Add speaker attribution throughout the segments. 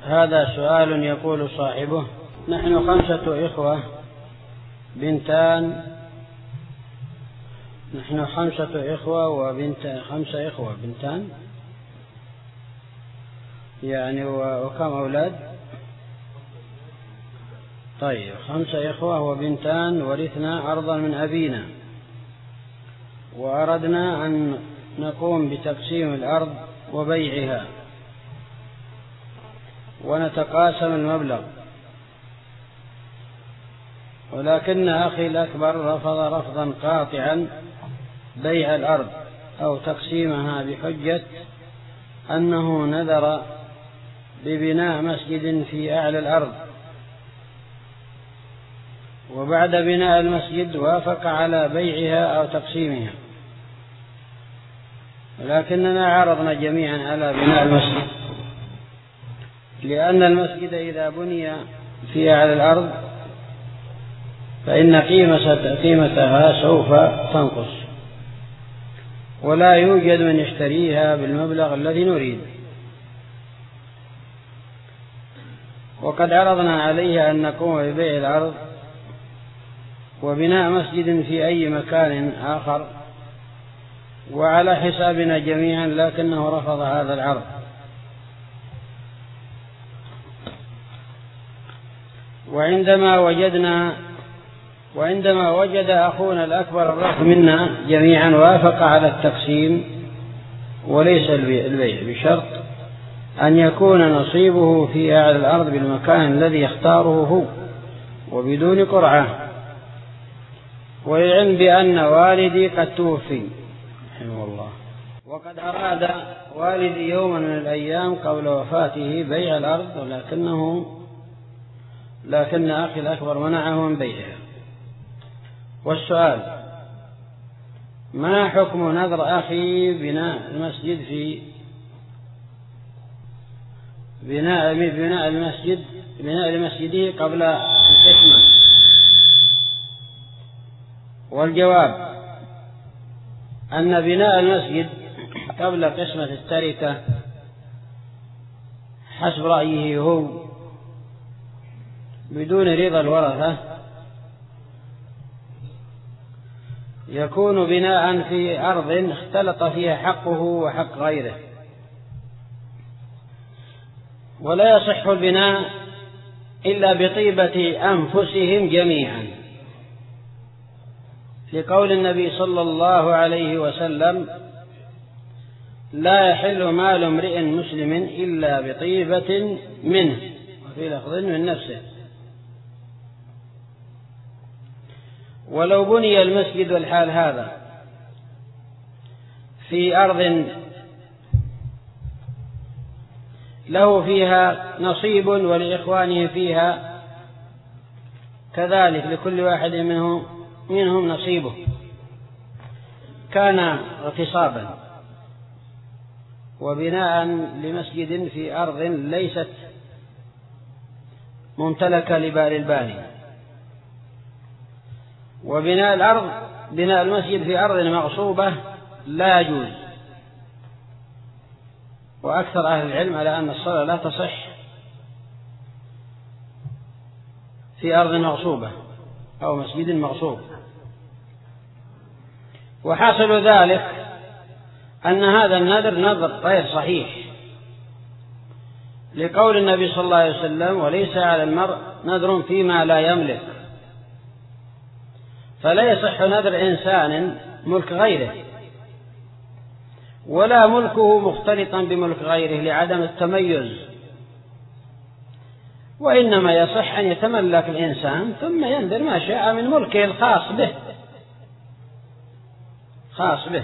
Speaker 1: هذا سؤال يقول صاحبه: نحن 5 إخوة بنتان، نحن 5 إخوة وبنت 5 إخوة بنتان يعني، وكم أولاد؟ طيب 5 إخوة وبنتان ورثنا أرضا من أبينا، وأردنا أن نقوم بتقسيم الأرض وبيعها ونتقاسم المبلغ، ولكن أخي الأكبر رفض رفضا قاطعا بيع الأرض أو تقسيمها بحجة أنه نذر ببناء مسجد في أعلى الأرض، وبعد بناء المسجد وافق على بيعها أو تقسيمها، ولكننا عرضنا جميعا على بناء المسجد، لأن المسجد إذا بني في أعلى الأرض فإن قيمتها سوف تنقص، ولا يوجد من يشتريها بالمبلغ الذي نريد. وقد عرضنا عليه أن نقوم ببيع الأرض وبناء مسجد في أي مكان آخر وعلى حسابنا جميعا، لكنه رفض هذا العرض. وعندما وجد أخونا الأكبر الرفض منا جميعا وافق على التقسيم وليس البيع، بشرط أن يكون نصيبه في أعلى الأرض بالمكان الذي يختاره هو وبدون قرعة. وللعلم بأن والدي قد توفي رحمه الله، وقد أراد والدي يوما من الأيام قبل وفاته بيع الأرض، لكن أخي الأكبر منعه من بيعها. والسؤال: ما حكم نذر أخي بناء المسجد قبل القسمة؟ والجواب أن بناء المسجد قبل قسمة التركة حسب رأيه هو بدون رضا الورثة يكون بناء في أرض اختلط فيها حقه وحق غيره، ولا يصح البناء إلا بطيبة أنفسهم جميعا، لقول النبي صلى الله عليه وسلم: لا يحل مال امرئ مسلم إلا بطيبة منه، وفي لفظ من نفسه. ولو بني المسجد والحال هذا في أرض له فيها نصيب ولإخوانه فيها كذلك، لكل واحد منهم نصيبه، كان اغتصابا وبناء لمسجد في أرض ليست ممتلكة لبال الباني. بناء المسجد في أرض مغصوبة لا يجوز، وأكثر أهل العلم على أن الصلاة لا تصح في أرض مغصوبة أو مسجد مغصوب. وحاصل ذلك أن هذا النذر نذر غير صحيح، لقول النبي صلى الله عليه وسلم: وليس على المرء نذر فيما لا يملك. فلا يصح نذر إنسان ملك غيره، ولا ملكه مختلطا بملك غيره لعدم التميز، وإنما يصح أن يتملك الإنسان ثم ينذر ما شاء من ملكه الخاص به،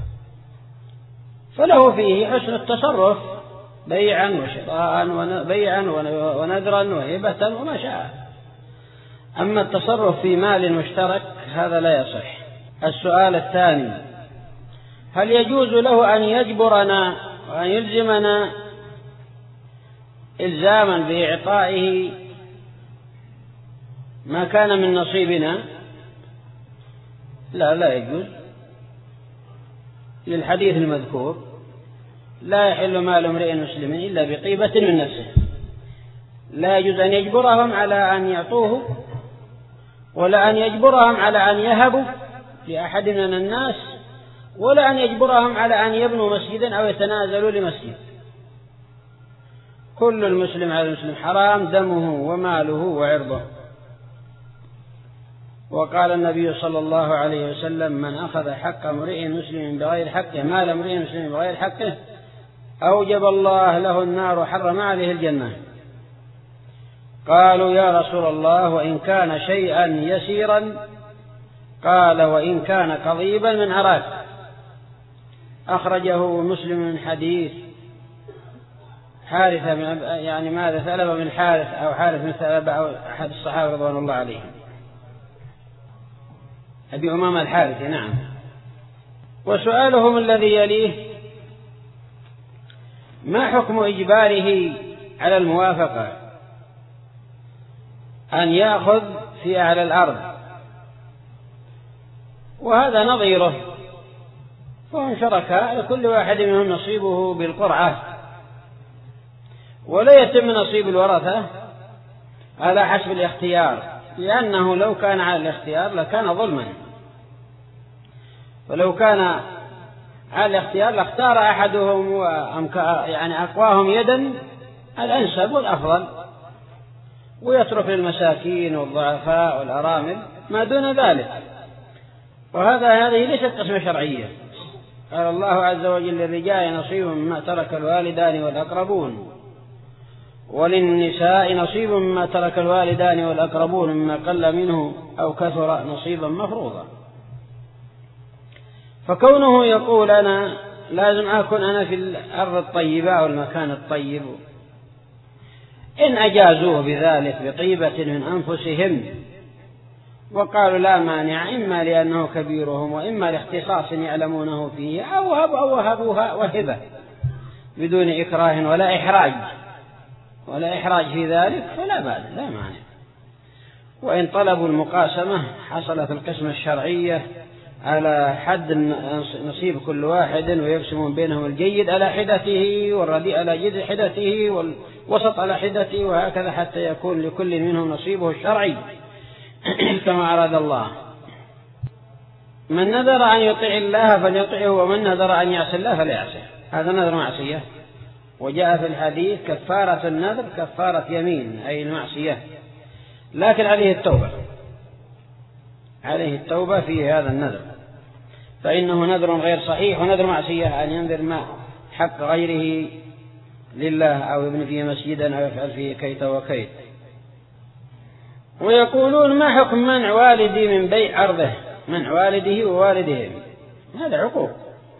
Speaker 1: فله فيه حسن التصرف، بيعا وشراء ونذرا وهبة وما شاء. أما التصرف في مال مشترك هذا لا يصح. السؤال الثاني: هل يجوز له أن يجبرنا وأن يلزمنا إلزاما بإعطائه ما كان من نصيبنا؟ لا يجوز، للحديث المذكور: لا يحل مال امرئ مسلم إلا بطيبة من نفسه. لا يجوز أن يجبرهم على أن يعطوه، ولا أن يجبرهم على أن يهبوا لأحد من الناس، ولا أن يجبرهم على أن يبنوا مسجدا أو يتنازلوا لمسجد. كل المسلم على المسلم حرام دمه وماله وعرضه. وقال النبي صلى الله عليه وسلم: من أخذ حق امرئ مسلم بغير حقه، مال امرئ مسلم بغير حقه، أوجب الله له النار وحرم عليه الجنة. قالوا: يا رسول الله وإن كان شيئا يسيرا؟ قال: وإن كان قضيبا من عراق. أخرجه مسلم من حديث حارثة يعني ماذا ثعلبة بن حارث أو حارث بن ثعلبة أو أحد الصحابة رضوان الله عليهم، أبي أمامة الحارثي. نعم. وسؤالهم الذي يليه: ما حكم إجباره على الموافقة أن يأخذ في أعلى الأرض؟ وهذا نظيره، فهم شركاء لكل واحد منهم نصيبه بالقرعة، ولا يتم نصيب الورثة على حسب الاختيار، لأنه لو كان على الاختيار لكان ظلما، ولو كان على الاختيار لاختار أحدهم يعني أقواهم يدا الأنسب والأفضل، ويترك للمساكين والضعفاء والأرامل ما دون ذلك. هذه ليست قسمة شرعية. قال الله عز وجل: للرجال نصيب مما ترك الوالدان والأقربون، وللنساء نصيب مما ترك الوالدان والأقربون مما قل منه أو كثر نصيبا مفروضا. فكونه يقول: أنا لازم أكون أنا في الأرض الطيبة أو المكان الطيب، إن أجازوه بذلك بطيبة من أنفسهم وقالوا لا مانع، إما لأنه كبيرهم وإما لاختصاص يعلمونه فيه، أو وهبوها وهبة بدون إكراه ولا إحراج في ذلك، فلا بأس، لا مانع. وإن طلبوا المقاسمة حصلت القسمة الشرعية على حد نصيب كل واحد، ويقسمون بينهم الجيد على حدته والرديء على جد حدته والوسط على حدته، وهكذا حتى يكون لكل منهم نصيبه الشرعي كما أراد الله. من نذر أن يطيع الله فليطيعه، ومن نذر أن يعصي الله فلا يعصيه. هذا نذر معصية. وجاء في الحديث: كفارة النذر كفارة يمين، أي المعصية، لكن عليه التوبة في هذا النذر، فإنه نذر غير صحيح ونذر معصية، أن ينذر ما حق غيره لله، أو يبني فيه مسجدا أو يفعل فيه كيت وكيت. ويقولون: ما حكم منع والدي من بيع عرضه، منع والده ووالدهم؟ هذا عقوق.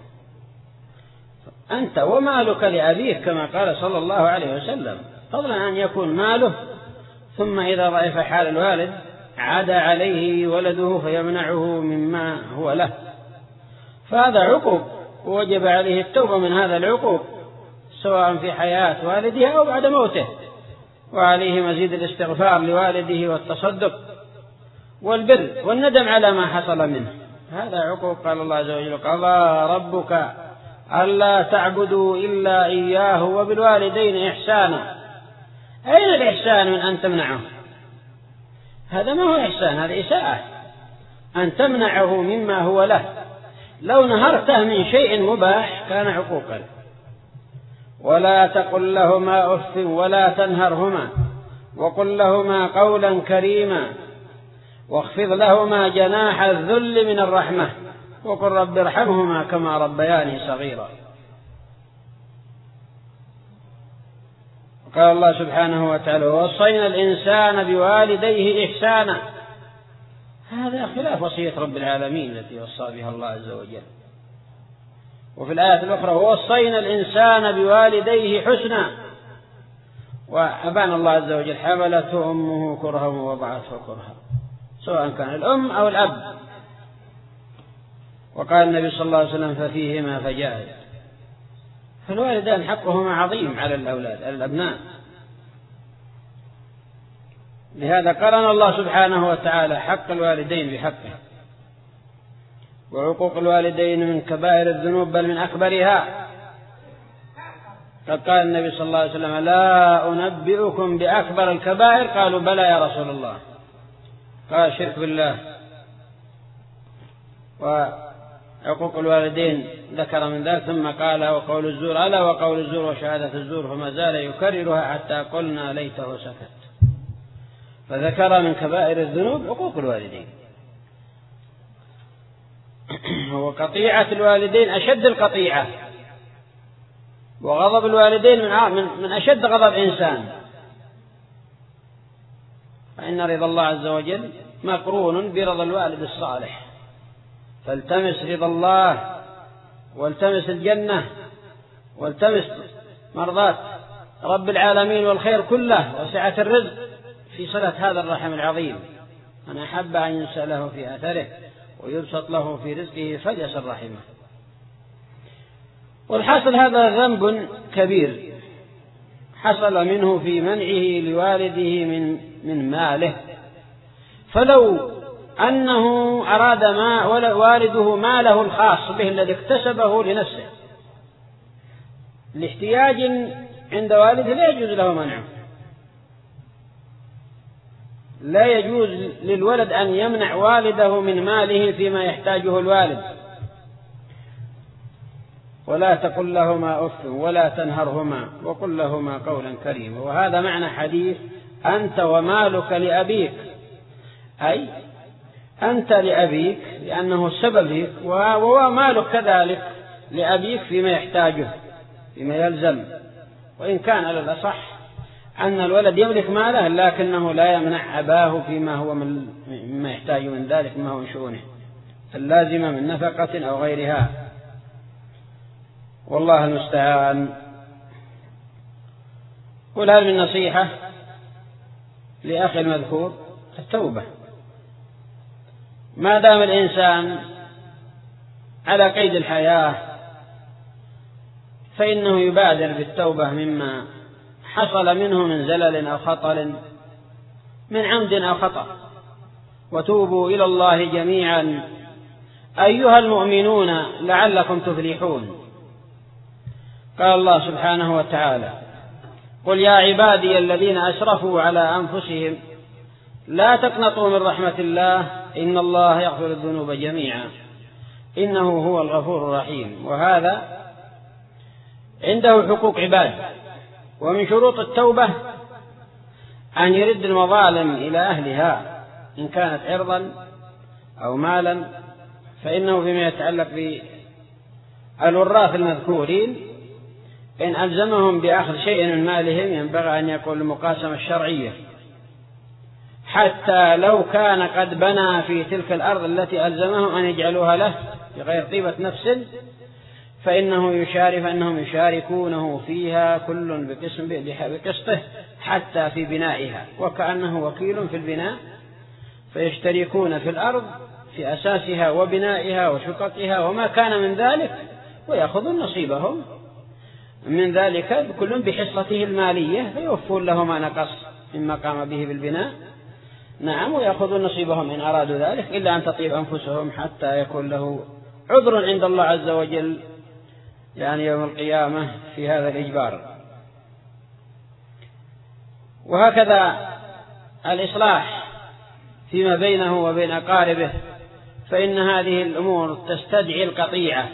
Speaker 1: أنت ومالك لأبيك كما قال صلى الله عليه وسلم، فضلا أن يكون ماله ثم إذا ضعف حال الوالد عاد عليه ولده فيمنعه مما هو له، فهذا عقوق، ووجب عليه التوبة من هذا العقوق سواء في حياة والده أو بعد موته، وعليه مزيد الاستغفار لوالده والتصدق والبر والندم على ما حصل منه. هذا عقوق. قال الله عز وجل: قضى ربك ألا تعبدوا إلا إياه وبالوالدين إحسانا. أين الإحسان من أن تمنعه؟ هذا ما هو إحسان، هذا إساءة، أن تمنعه مما هو له. لو نهرته من شيء مباح كان عقوقا. ولا تقل لهما أف ولا تنهرهما وقل لهما قولا كريما واخفض لهما جناح الذل من الرحمة وقل رب ارحمهما كما ربياني صغيرا. قال الله سبحانه وتعالى: ووصينا الإنسان بوالديه إحسانا. هذا خلاف وصية رب العالمين التي وصى بها الله عز وجل. وفي الآية الأخرى: ووصينا الإنسان بوالديه حسنا. وأبان الله عز وجل: حملته أمه كرها ووضعته كرها، سواء كان الأم أو الأب. وقال النبي صلى الله عليه وسلم: ففيهما فجاهد. فالوالدان حقهما عظيم على الأولاد، على الأبناء. لهذا قرن الله سبحانه وتعالى حق الوالدين بحقه. وعقوق الوالدين من كبائر الذنوب بل من أكبرها، قد قال النبي صلى الله عليه وسلم: لا أنبئكم بأكبر الكبائر؟ قالوا: بلى يا رسول الله. قال: شرك بالله وعقوق الوالدين، ذكر من ذلك، ثم قال: وقول الزور، ألا وقول الزور وشهادة الزور، فما زال يكررها حتى قلنا ليته سكت. فذكر من كبائر الذنوب عقوق الوالدين، وقطيعة الوالدين أشد القطيعة، وغضب الوالدين من أشد غضب إنسان، فإن رضا الله عز وجل مقرون برضا الوالد الصالح. فالتمس رضا الله، والتمس الجنة، والتمس مرضات رب العالمين والخير كله وسعة الرزق في صلة هذا الرحم العظيم. من أحب أن ينسى له في أثره ويبسط له في رزقه فليصل رحمه. والحاصل هذا ذنب كبير حصل منه في منعه لوالده من ماله، فلو أنه أراد والده ماله الخاص به الذي اكتسبه لنفسه لاحتياج عند والده لا يجوز له منعه. لا يجوز للولد أن يمنع والده من ماله فيما يحتاجه الوالد. ولا تقل لهما أف ولا تنهرهما وقل لهما قولا كريما. وهذا معنى حديث أنت ومالك لأبيك، أي أنت لأبيك لأنه السبب فيك، ومالك كذلك لأبيك فيما يحتاجه فيما يلزم. وإن كان على الأصح أن الولد يملك ماله لكنه لا يمنع أباه فيما هو مما يحتاج من ذلك، ما هو من شؤونه اللازمة من نفقة أو غيرها، والله المستعان. قل هل من نصيحة لأخي المذكور؟ التوبة. ما دام الإنسان على قيد الحياة فإنه يبادر بالتوبة مما حصل منه من زلل أو خطل، من عمد أو خطأ. وتوبوا إلى الله جميعا أيها المؤمنون لعلكم تفلحون. قال الله سبحانه وتعالى: قل يا عبادي الذين أسرفوا على أنفسهم لا تقنطوا من رحمة الله إن الله يغفر الذنوب جميعا إنه هو الغفور الرحيم. وهذا عنده حقوق عباد، ومن شروط التوبة أن يرد المظالم إلى أهلها إن كانت عرضا أو مالا، فإنه فيما يتعلق بالوراث المذكورين إن ألزمهم بأخذ شيء من مالهم ينبغي أن يكون المقاسمة الشرعية، حتى لو كان قد بنى في تلك الأرض التي ألزمهم أن يجعلوها له بغير طيبة نفس، فإنهم يشاركونه فيها كل بقسطه حتى في بنائها، وكأنه وكيل في البناء، فيشتركون في الأرض في أساسها وبنائها وشققها وما كان من ذلك، ويأخذون نصيبهم من ذلك كل بحصته المالية، فيوفون له ما نقص مما قام به بالبناء. نعم، ويأخذون نصيبهم إن أرادوا ذلك، إلا أن تطيب أنفسهم حتى يكون له عذر عند الله عز وجل يعني يوم القيامة في هذا الإجبار. وهكذا الإصلاح فيما بينه وبين أقاربه، فإن هذه الأمور تستدعي القطيعة.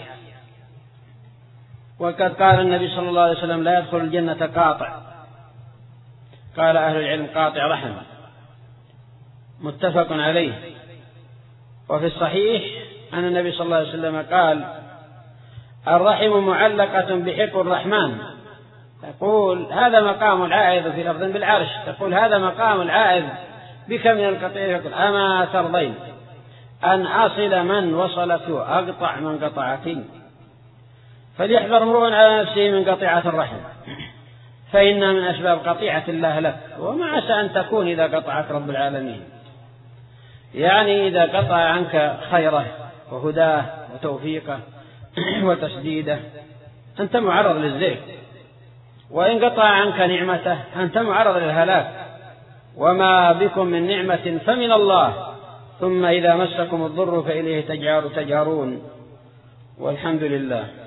Speaker 1: وقد قال النبي صلى الله عليه وسلم: لا يدخل الجنة قاطع. قال أهل العلم: قاطع رحم. متفق عليه. وفي الصحيح أن النبي صلى الله عليه وسلم قال: الرحم معلقة بحق الرحمن. تقول هذا مقام العائذ في لفظ بالعرش، تقول هذا مقام العائذ بك من القطيع، يقول: أما ترضين أن أصل من وصلك وأقطع من قطعتني؟ فليحذر امرؤ على نفسه من قطيعة الرحم، فإنها من أسباب قطيعة الله لك، وما عسى أن تكون إذا قطعك رب العالمين، يعني إذا قطع عنك خيره وهداه وتوفيقه وتسديده أنت معرض للزيغ، وإن قطع عنك نعمته أنت معرض للهلاك. وما بكم من نعمة فمن الله، ثم إذا مسكم الضر فإليه تجارون، والحمد لله.